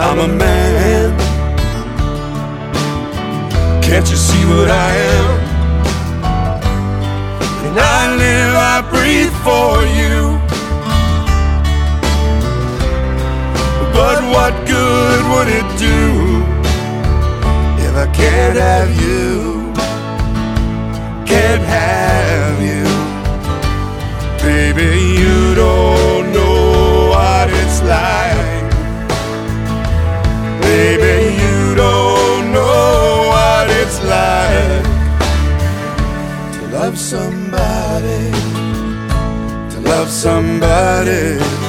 I'm a man. Can't you see what I am? And I live, I breathe for you. But what good would it do if I can't have you? Can't have you. Baby, you don't know what it's like. Baby, you don't know what it's like to love somebody, to love somebody.